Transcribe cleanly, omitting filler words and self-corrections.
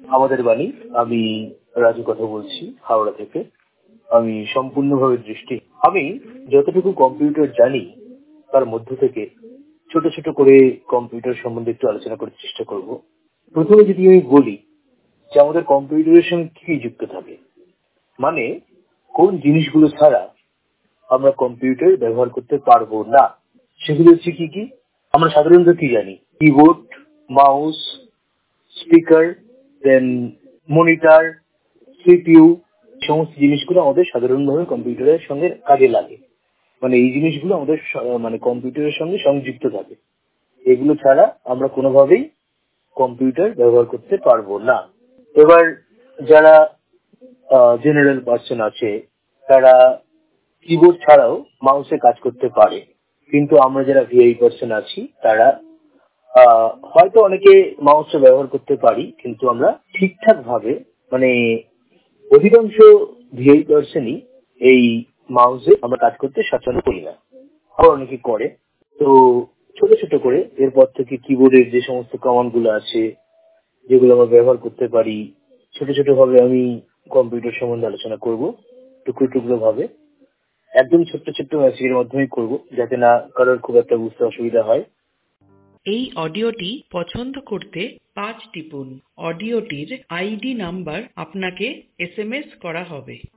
আমাদের বাণী। আমি রাজু কথা বলছি হাওড়া থেকে। আমি সম্পূর্ণভাবে দৃষ্টি। আমি যতটুকু কম্পিউটার জানি তার মধ্য থেকে ছোট ছোট করে কম্পিউটার সম্বন্ধে একটু আলোচনা করার চেষ্টা করব। প্রথমে যদি আমি বলি যে আমাদের কম্পিউটারের সঙ্গে কি যুক্ত থাকে, মানে কোন জিনিসগুলো ছাড়া আমরা কম্পিউটার ব্যবহার করতে পারবো না, সেগুলো হচ্ছে কি কি। আমরা সাধারণত কি জানি? Keyboard, mouse, speaker, then monitor, CPU, সমস্ত জিনিসগুলো আমাদের সাধারণভাবে কম্পিউটারের সঙ্গে কাজে লাগে। মানে এই জিনিসগুলো আমাদের মানে কম্পিউটারের সঙ্গে সংযুক্ত থাকে। এগুলো ছাড়া আমরা কোনোভাবেই কম্পিউটার ব্যবহার করতে পারবো না। এবার যারা জেনারেল পার্সন আছে তারা কিবোর্ড ছাড়াও মাউসে কাজ করতে পারে, কিন্তু আমরা যারা ভিআই পার্সন আছি তারা হয়তো অনেকে মাউসটা ব্যবহার করতে পারি, কিন্তু আমরা ঠিকঠাক ভাবে মানে অধিকাংশ ভিআই পার্সনই এই মাউসে আমরা কাজ করতে স্বাচ্ছন্দ্য করি না, আবার অনেকে করে। তো ছোট ছোট করে এরপর থেকে কিবোর্ডের যে সমস্ত কমান্ড গুলো আছে যেগুলো আমরা ব্যবহার করতে পারি, ছোট ছোট ভাবে আমি কম্পিউটার সম্বন্ধে আলোচনা করব, টুকরো টুকরো ভাবে, একদম ছোট্ট ছোট্ট মেসেজের মাধ্যমে করব, যাতে না কারোর খুব একটা বুঝতে অসুবিধা হয়। এই অডিওটি পছন্দ করতে 5 টিপুন। অডিওটির আইডি নাম্বার আপনাকে এসএমএস করা হবে।